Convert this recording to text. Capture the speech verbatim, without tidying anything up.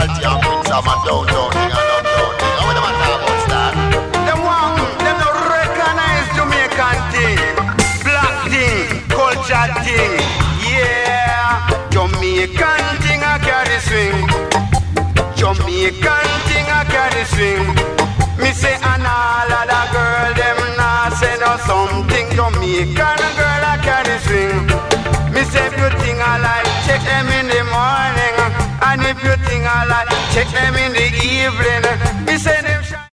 Salty and Prince of a downtown thing and uptown thing. How would the man talk about that? Them want, them don't recognize Jamaican thing, black thing, culture thing. Yeah, Jamaican thing I carry swing. Jamaican thing I carry swing. Me say and all of the girl them nah say no something. Jamaican girl I carry swing. Me say if you think I like, check them in the morning. And if you think I like, check them in the evening. Me say them